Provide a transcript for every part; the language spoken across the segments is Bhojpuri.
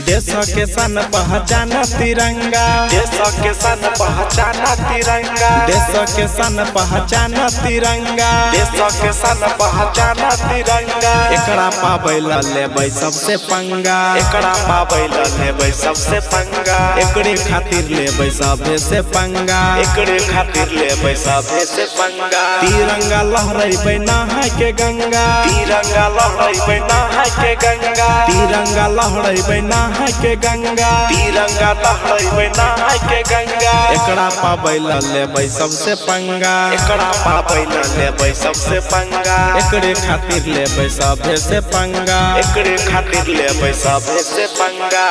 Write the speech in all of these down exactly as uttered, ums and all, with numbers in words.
देश के सन पहचाना तिरंगा, देश के सन पहचाना तिरंगा, देश के सन पहचाना तिरंगा, देश के सन पहचाना तिरंगा। एकरा पाबैला लेबै सबसे पंगा, एकरा पाबैला लेबै सबसे पंगा, एकरे खातिर लेबै सभे से पंगा, एकरे खातिर लेबै सभे से पंगा। तिरंगा लहरैबै नहाय के गंगा, तिरंगा लहरैबै नहाय के गंगा, तिरंगा लहरैबै नहाय के गंगा, तिरंगा लहरैबै नहाय के गंगा। एकरा पाबैला लेबै सबसे पंगा, एकरा पाबैला लेबै सबसे पंगा, एकरे खातिर लेबै सभे से पंगा, एकरे खातिर लेबै सभे से पंगा।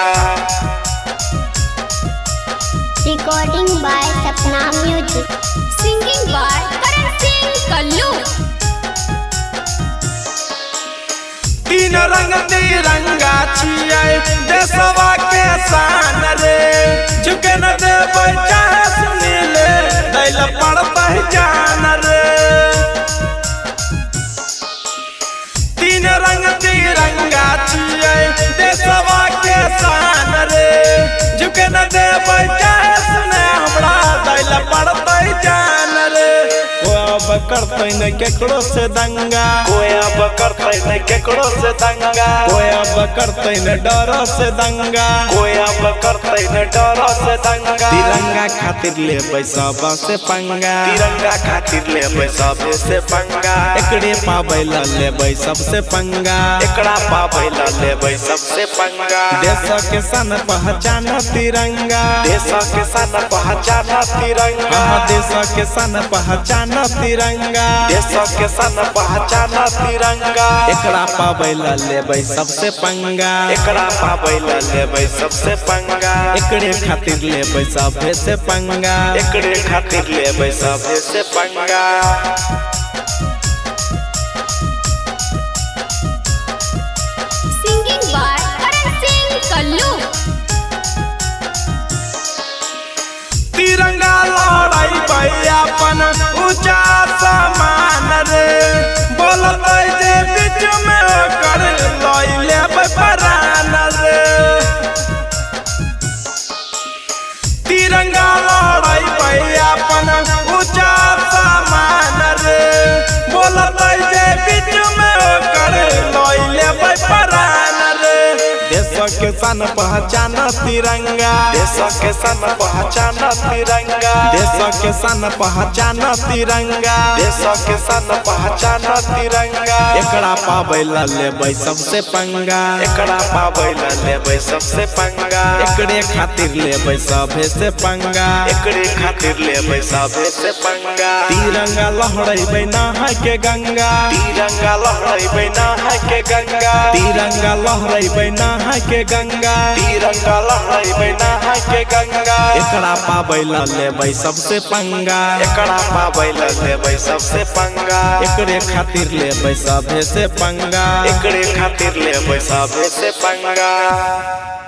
Recording by Sapna Music. Singing by Karan Singh Kallu. तीन रंग तिरंगा छियै देशवा के शान रे, झुके न देबै चाहे सुनी ले दैल पड़तै जान रे। तीन रंग तिरंगा छियै देशवा के शान रे, झुके न देबै चाहे सुने हमरा दैल पड़तै जान रे। कोई अब करतै न केकरो से दंगा, कोई अब करतै न केकरो से दंगा, कोई अब करतै न डरो से दंगा, कोई अब करतै न डरो से दंगा। तिरंगा खातिर लेबै सब से पंगा, तिरंगा खातिर लेबै सबे से पंगा, एकरे पाबैला लेबै सबसे पंगा, एकरा पाबैला लेबै सबसे पंगा। देश के सन पहचाना तिरंगा, देश के सन पहचाना तिरंगा, हाँ देश के सन पहचाना तिरंगा, देश के सन पहचाना तिरंगा। एकरा पाबैला लेबै सबसे पंगा, एकरा पाबैला लेबै सबसे पंगा, एकरे खातिर लेबै सभे से पंगा, एकरे खातिर लेबै सभे से पंगा। Singing by Karan Singh Kallu. तिरंगा लहरैबै अपन ऊंचा समान रे, बोलबै जे बीच में ओकर लय लेबै प्राण रे। तिरंगा लहरैबै अपन ऊंचा समान रे, बोलबै जे बीच में ओकर लय लेबै प्राण रे। देश के सन पहचाना तिरंगा, देश के सन पहचाना तिरंगा, देश के सन पहचाना तिरंगा, देश के सन पहचाना तिरंगा। एकरा पाबैला लेबै सबसे पंगा, एकरा पाबैला लेबै सबसे पंगा, एकरे खातिर लेबै सभे से पंगा, एकरे खातिर लेबै सभे से पंगा। तिरंगा लहरैबै नहाय के गंगा, तिरंगा लहरैबै नहाय के गंगा, तिरंगा लहरैबै नहाय के गंगा, तिरंगा लहरैबै नहाय के गंगा। एकरा पाबैला लेबै सबसे पंगा, एकरा पाबैला लेबै सबसे पंगा, एकरे खातिर लेबै सभे से पंगा, एकरे खातिर लेबै सभे से पंगा।